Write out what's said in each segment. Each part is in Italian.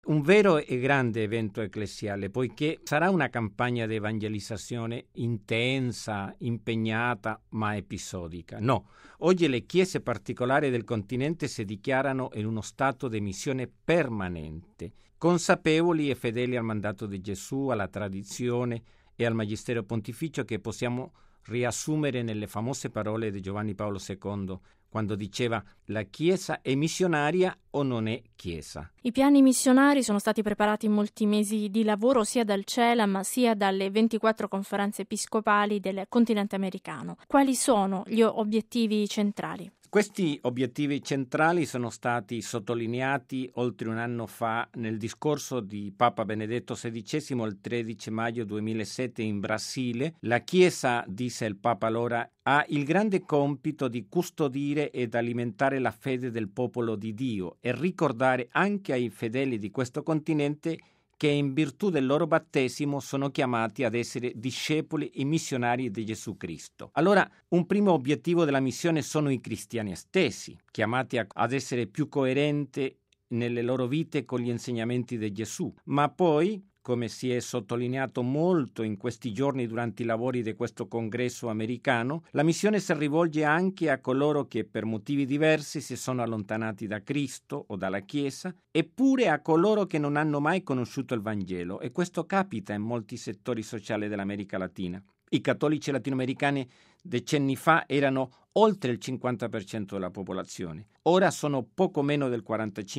un vero e grande evento ecclesiale, poiché sarà una campagna di evangelizzazione intensa, impegnata, ma episodica. No, oggi le chiese particolari del continente si dichiarano in uno stato di missione permanente, consapevoli e fedeli al mandato di Gesù, alla tradizione e al magistero pontificio che possiamo riassumere nelle famose parole di Giovanni Paolo II, quando diceva: la Chiesa è missionaria o non è Chiesa. I piani missionari sono stati preparati in molti mesi di lavoro sia dal CELAM sia dalle 24 conferenze episcopali del continente americano. Quali sono gli obiettivi centrali? Questi obiettivi centrali sono stati sottolineati oltre un anno fa nel discorso di Papa Benedetto XVI il 13 maggio 2007 in Brasile. La Chiesa, disse il Papa allora, ha il grande compito di custodire ed alimentare la fede del popolo di Dio e ricordare anche ai fedeli di questo continente che in virtù del loro battesimo sono chiamati ad essere discepoli e missionari di Gesù Cristo. Allora, un primo obiettivo della missione sono i cristiani stessi, chiamati ad essere più coerenti nelle loro vite con gli insegnamenti di Gesù, ma poi, come si è sottolineato molto in questi giorni durante i lavori di questo congresso americano, la missione si rivolge anche a coloro che per motivi diversi si sono allontanati da Cristo o dalla Chiesa, eppure a coloro che non hanno mai conosciuto il Vangelo, e questo capita in molti settori sociali dell'America Latina. I cattolici latinoamericani decenni fa erano oltre il 50% della popolazione, ora sono poco meno del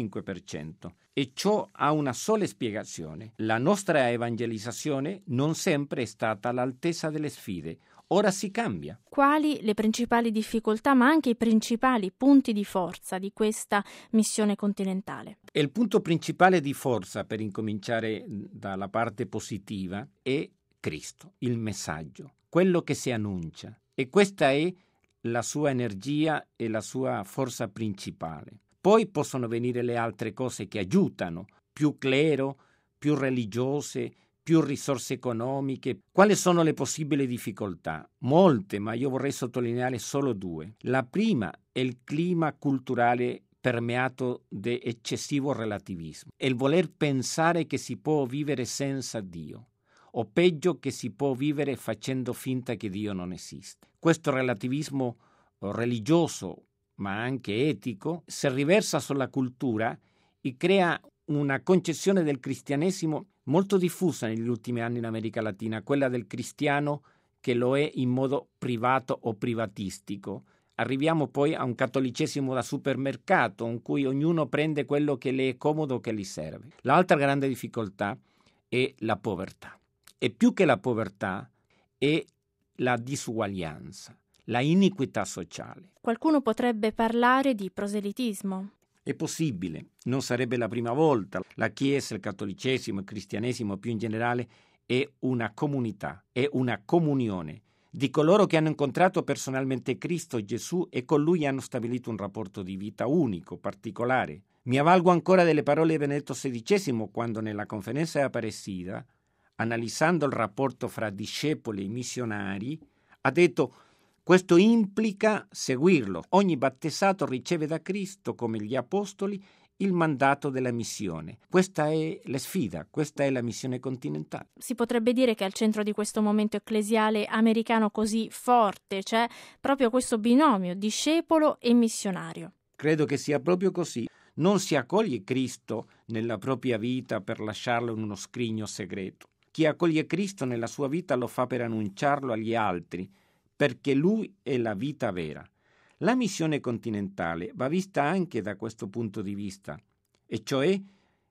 45%, e ciò ha una sola spiegazione: la nostra evangelizzazione non sempre è stata all'altezza delle sfide. Ora si cambia. Quali le principali difficoltà, ma anche i principali punti di forza di questa missione continentale? E il punto principale di forza, per incominciare dalla parte positiva, è Cristo, il messaggio, quello che si annuncia. E questa è la sua energia e la sua forza principale. Poi possono venire le altre cose che aiutano: più clero, più religiose, più risorse economiche. Quali sono le possibili difficoltà? Molte, ma io vorrei sottolineare solo due. La prima è il clima culturale permeato di eccessivo relativismo, è il voler pensare che si può vivere senza Dio, o peggio che si può vivere facendo finta che Dio non esiste. Questo relativismo religioso, ma anche etico, si riversa sulla cultura e crea una concezione del cristianesimo molto diffusa negli ultimi anni in America Latina, quella del cristiano che lo è in modo privato o privatistico. Arriviamo poi a un cattolicesimo da supermercato, in cui ognuno prende quello che le è comodo, che gli serve. L'altra grande difficoltà è la povertà. E più che la povertà è la disuguaglianza, la iniquità sociale. Qualcuno potrebbe parlare di proselitismo. È possibile, non sarebbe la prima volta. La Chiesa, il cattolicesimo, il cristianesimo più in generale è una comunità, è una comunione di coloro che hanno incontrato personalmente Cristo Gesù e con Lui hanno stabilito un rapporto di vita unico, particolare. Mi avvalgo ancora delle parole di Benedetto XVI quando nella conferenza di Aparecida, analizzando il rapporto fra discepoli e missionari, ha detto: questo implica seguirlo. Ogni battezzato riceve da Cristo, come gli apostoli, il mandato della missione. Questa è la sfida, questa è la missione continentale. Si potrebbe dire che al centro di questo momento ecclesiale americano così forte c'è proprio questo binomio discepolo e missionario. Credo che sia proprio così. Non si accoglie Cristo nella propria vita per lasciarlo in uno scrigno segreto. Chi accoglie Cristo nella sua vita lo fa per annunciarlo agli altri, perché Lui è la vita vera. La missione continentale va vista anche da questo punto di vista, e cioè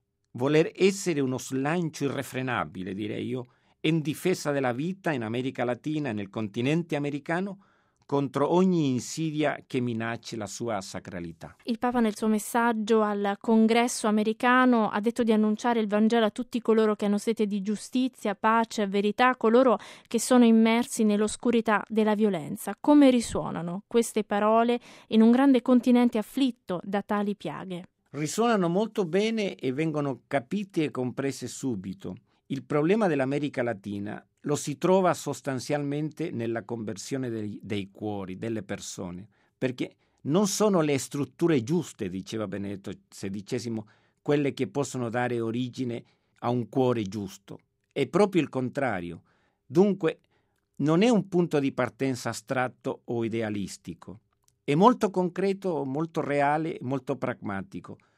voler essere uno slancio irrefrenabile, direi io, in difesa della vita in America Latina e nel continente americano contro ogni insidia che minacci la sua sacralità. Il Papa nel suo messaggio al congresso americano ha detto di annunciare il Vangelo a tutti coloro che hanno sete di giustizia, pace e verità, coloro che sono immersi nell'oscurità della violenza. Come risuonano queste parole in un grande continente afflitto da tali piaghe? Risuonano molto bene e vengono capite e comprese subito. Il problema dell'America Latina lo si trova sostanzialmente nella conversione dei cuori, delle persone, perché non sono le strutture giuste, diceva Benedetto XVI, quelle che possono dare origine a un cuore giusto. È proprio il contrario. Dunque, non è un punto di partenza astratto o idealistico. È molto concreto, molto reale, molto pragmatico.